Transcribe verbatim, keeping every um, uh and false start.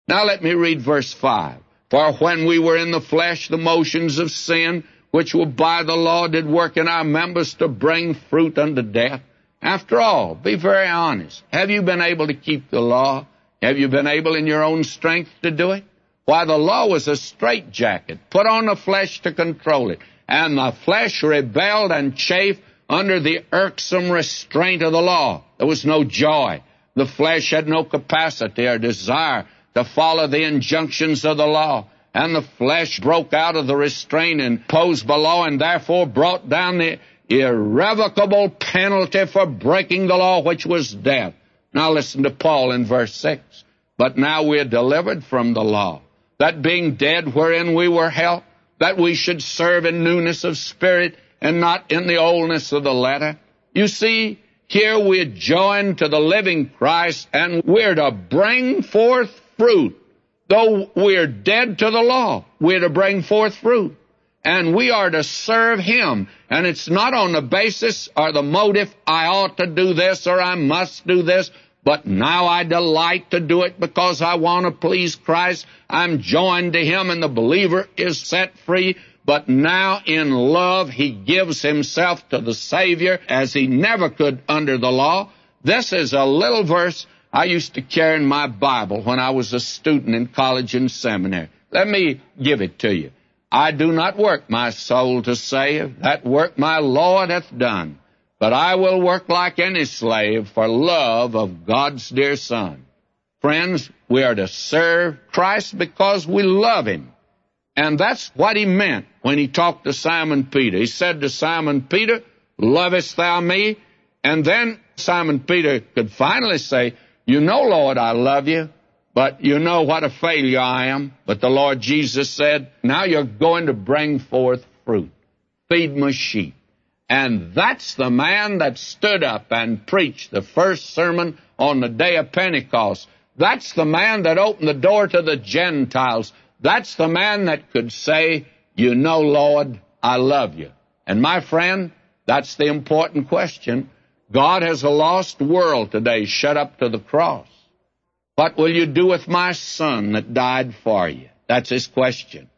Now let me read verse five. For when we were in the flesh, the motions of sin, which were by the law, did work in our members to bring fruit unto death. After all, be very honest. Have you been able to keep the law? Have you been able in your own strength to do it? Why, the law was a straitjacket, put on the flesh to control it. And the flesh rebelled and chafed under the irksome restraint of the law. There was no joy. The flesh had no capacity or desire to follow the injunctions of the law. And the flesh broke out of the restraint imposed by law, and therefore brought down the irrevocable penalty for breaking the law, which was death. Now listen to Paul in verse six. But now we are delivered from the law, that being dead wherein we were held, that we should serve in newness of spirit and not in the oldness of the letter. You see, here we're joined to the living Christ, and we're to bring forth fruit. Though we're dead to the law, we're to bring forth fruit. And we are to serve Him. And it's not on the basis or the motive, I ought to do this or I must do this, but now I delight to do it because I want to please Christ. I'm joined to Him, and the believer is set free. But now in love, he gives himself to the Savior as he never could under the law. This is a little verse I used to carry in my Bible when I was a student in college and seminary. Let me give it to you. I do not work my soul to save. That work my Lord hath done. But I will work like any slave for love of God's dear Son. Friends, we are to serve Christ because we love Him. And that's what He meant when He talked to Simon Peter. He said to Simon Peter, lovest thou me? And then Simon Peter could finally say, you know, Lord, I love you, but you know what a failure I am. But the Lord Jesus said, now you're going to bring forth fruit. Feed my sheep. And that's the man that stood up and preached the first sermon on the day of Pentecost. That's the man that opened the door to the Gentiles. That's the man that could say, you know, Lord, I love you. And my friend, that's the important question. God has a lost world today shut up to the cross. What will you do with my Son that died for you? That's His question.